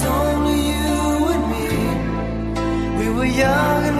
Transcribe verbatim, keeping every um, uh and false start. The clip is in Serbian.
was only you and me. We were young